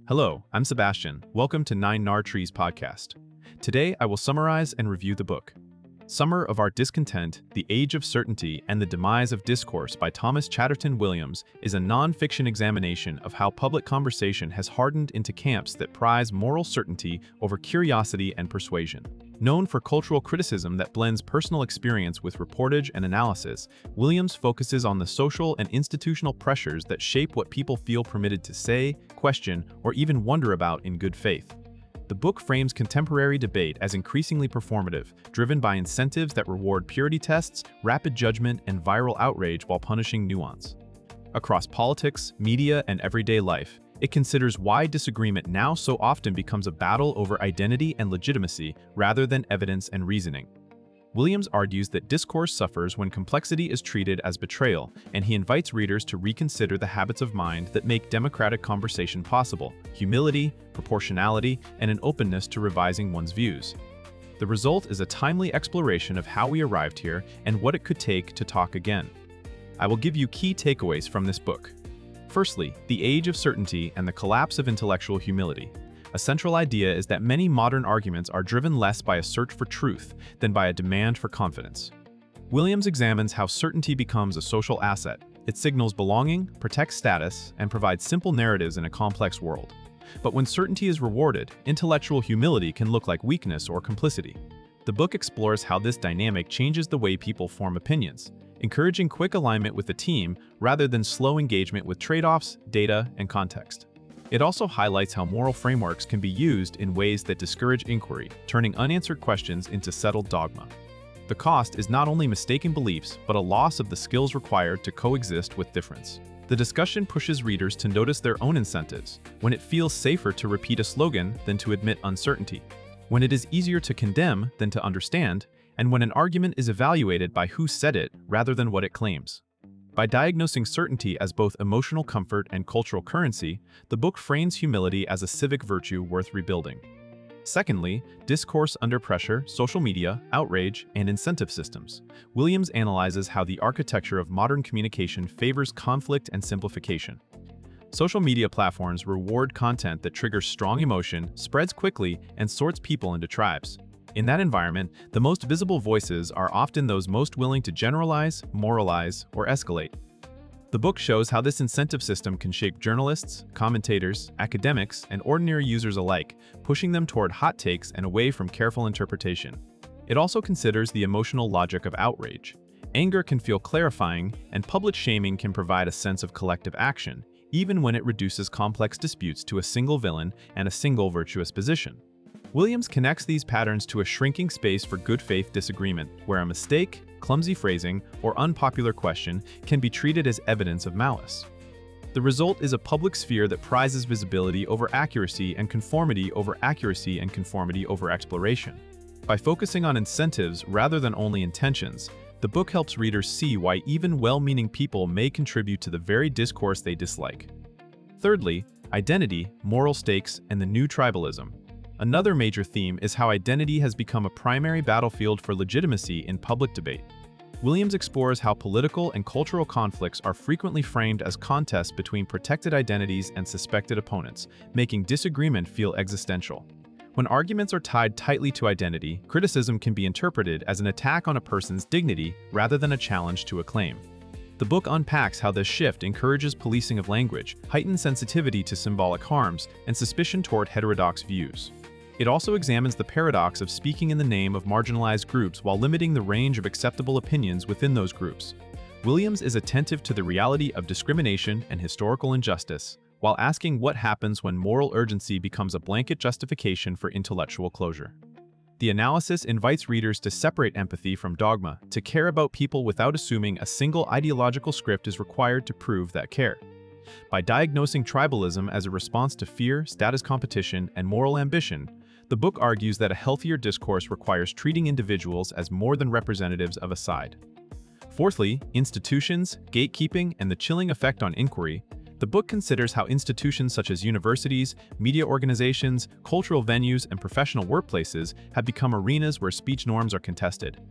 Hello, I'm Sebastian. Welcome to Nine Nar Trees podcast. Today, I will summarize and review the book, Summer of Our Discontent, The Age of Certainty, and the Demise of Discourse by Thomas Chatterton Williams is a non-fiction examination of how public conversation has hardened into camps that prize moral certainty over curiosity and persuasion. Known for cultural criticism that blends personal experience with reportage and analysis, Williams focuses on the social and institutional pressures that shape what people feel permitted to say, question, or even wonder about in good faith. The book frames contemporary debate as increasingly performative, driven by incentives that reward purity tests, rapid judgment, and viral outrage while punishing nuance. Across politics, media, and everyday life, it considers why disagreement now so often becomes a battle over identity and legitimacy rather than evidence and reasoning. Williams argues that discourse suffers when complexity is treated as betrayal, and he invites readers to reconsider the habits of mind that make democratic conversation possible: humility, proportionality, and an openness to revising one's views. The result is a timely exploration of how we arrived here and what it could take to talk again. I will give you key takeaways from this book. Firstly, the age of certainty and the collapse of intellectual humility. A central idea is that many modern arguments are driven less by a search for truth than by a demand for confidence. Williams examines how certainty becomes a social asset. It signals belonging, protects status, and provides simple narratives in a complex world. But when certainty is rewarded, intellectual humility can look like weakness or complicity. The book explores how this dynamic changes the way people form opinions, encouraging quick alignment with the team rather than slow engagement with trade-offs, data, and context. It also highlights how moral frameworks can be used in ways that discourage inquiry, turning unanswered questions into settled dogma. The cost is not only mistaken beliefs, but a loss of the skills required to coexist with difference. The discussion pushes readers to notice their own incentives, when it feels safer to repeat a slogan than to admit uncertainty, when it is easier to condemn than to understand, and when an argument is evaluated by who said it rather than what it claims. By diagnosing certainty as both emotional comfort and cultural currency, the book frames humility as a civic virtue worth rebuilding. Secondly, discourse under pressure, social media, outrage, and incentive systems. Williams analyzes how the architecture of modern communication favors conflict and simplification. Social media platforms reward content that triggers strong emotion, spreads quickly, and sorts people into tribes. In that environment, the most visible voices are often those most willing to generalize, moralize, or escalate. The book shows how this incentive system can shape journalists, commentators, academics, and ordinary users alike, pushing them toward hot takes and away from careful interpretation. It also considers the emotional logic of outrage. Anger can feel clarifying, and public shaming can provide a sense of collective action, even when it reduces complex disputes to a single villain and a single virtuous position. Williams connects these patterns to a shrinking space for good faith disagreement, where a mistake, clumsy phrasing, or unpopular question can be treated as evidence of malice. The result is a public sphere that prizes visibility over accuracy and conformity over accuracy and conformity over exploration. By focusing on incentives rather than only intentions, the book helps readers see why even well-meaning people may contribute to the very discourse they dislike. Thirdly, identity, moral stakes, and the new tribalism. Another major theme is how identity has become a primary battlefield for legitimacy in public debate. Williams explores how political and cultural conflicts are frequently framed as contests between protected identities and suspected opponents, making disagreement feel existential. When arguments are tied tightly to identity, criticism can be interpreted as an attack on a person's dignity rather than a challenge to a claim. The book unpacks how this shift encourages policing of language, heightened sensitivity to symbolic harms, and suspicion toward heterodox views. It also examines the paradox of speaking in the name of marginalized groups while limiting the range of acceptable opinions within those groups. Williams is attentive to the reality of discrimination and historical injustice, while asking what happens when moral urgency becomes a blanket justification for intellectual closure. The analysis invites readers to separate empathy from dogma, to care about people without assuming a single ideological script is required to prove that care. By diagnosing tribalism as a response to fear, status competition, and moral ambition, the book argues that a healthier discourse requires treating individuals as more than representatives of a side. Fourthly, institutions, gatekeeping, and the chilling effect on inquiry. The book considers how institutions such as universities, media organizations, cultural venues, and professional workplaces have become arenas where speech norms are contested.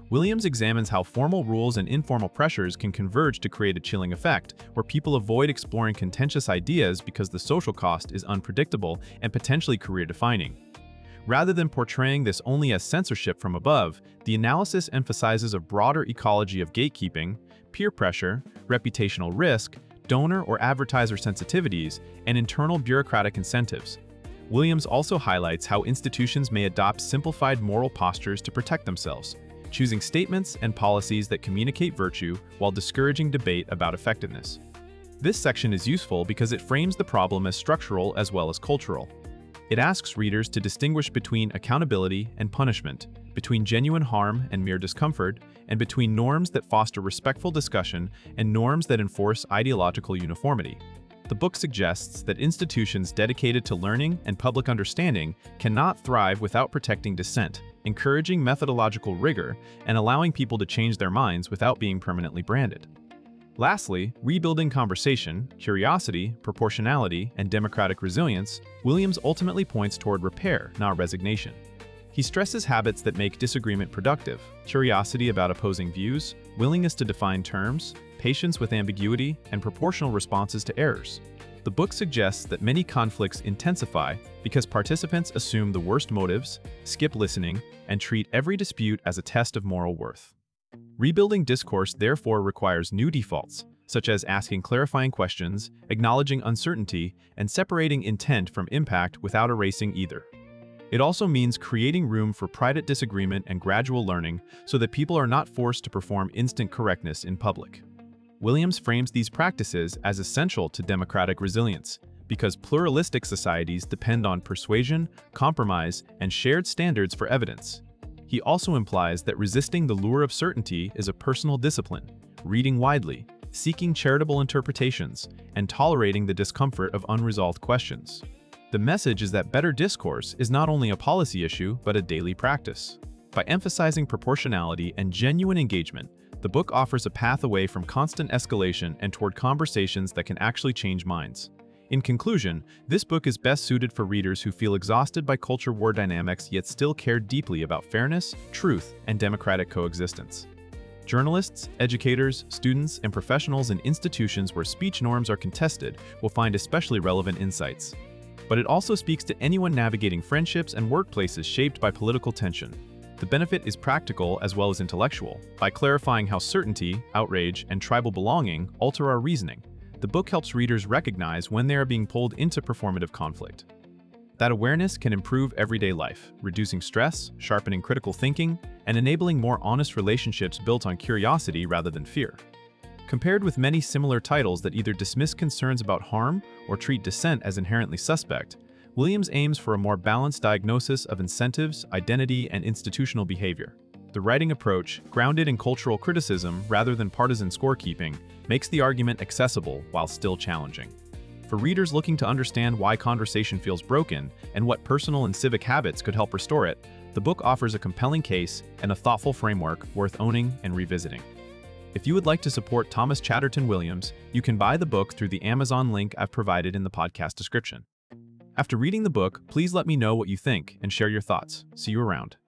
Williams examines how formal rules and informal pressures can converge to create a chilling effect, where people avoid exploring contentious ideas because the social cost is unpredictable and potentially career-defining. Rather than portraying this only as censorship from above, the analysis emphasizes a broader ecology of gatekeeping, peer pressure, reputational risk, donor or advertiser sensitivities, and internal bureaucratic incentives. Williams also highlights how institutions may adopt simplified moral postures to protect themselves, choosing statements and policies that communicate virtue while discouraging debate about effectiveness. This section is useful because it frames the problem as structural as well as cultural. It asks readers to distinguish between accountability and punishment, between genuine harm and mere discomfort, and between norms that foster respectful discussion and norms that enforce ideological uniformity. The book suggests that institutions dedicated to learning and public understanding cannot thrive without protecting dissent, encouraging methodological rigor, and allowing people to change their minds without being permanently branded. Lastly, rebuilding conversation, curiosity, proportionality, and democratic resilience, Williams ultimately points toward repair, not resignation. He stresses habits that make disagreement productive: curiosity about opposing views, willingness to define terms, patience with ambiguity, and proportional responses to errors. The book suggests that many conflicts intensify because participants assume the worst motives, skip listening, and treat every dispute as a test of moral worth. Rebuilding discourse therefore requires new defaults, such as asking clarifying questions, acknowledging uncertainty, and separating intent from impact without erasing either. It also means creating room for private disagreement and gradual learning so that people are not forced to perform instant correctness in public. Williams frames these practices as essential to democratic resilience, because pluralistic societies depend on persuasion, compromise, and shared standards for evidence. He also implies that resisting the lure of certainty is a personal discipline, reading widely, seeking charitable interpretations, and tolerating the discomfort of unresolved questions. The message is that better discourse is not only a policy issue, but a daily practice. By emphasizing proportionality and genuine engagement, the book offers a path away from constant escalation and toward conversations that can actually change minds. In conclusion, this book is best suited for readers who feel exhausted by culture war dynamics yet still care deeply about fairness, truth, and democratic coexistence. Journalists, educators, students, and professionals in institutions where speech norms are contested will find especially relevant insights. But it also speaks to anyone navigating friendships and workplaces shaped by political tension. The benefit is practical as well as intellectual. By clarifying how certainty, outrage, and tribal belonging alter our reasoning, the book helps readers recognize when they are being pulled into performative conflict. That awareness can improve everyday life, reducing stress, sharpening critical thinking, and enabling more honest relationships built on curiosity rather than fear. Compared with many similar titles that either dismiss concerns about harm or treat dissent as inherently suspect, Williams aims for a more balanced diagnosis of incentives, identity, and institutional behavior. The writing approach, grounded in cultural criticism rather than partisan scorekeeping, makes the argument accessible while still challenging. For readers looking to understand why conversation feels broken and what personal and civic habits could help restore it, the book offers a compelling case and a thoughtful framework worth owning and revisiting. If you would like to support Thomas Chatterton Williams, you can buy the book through the Amazon link I've provided in the podcast description. After reading the book, please let me know what you think and share your thoughts. See you around.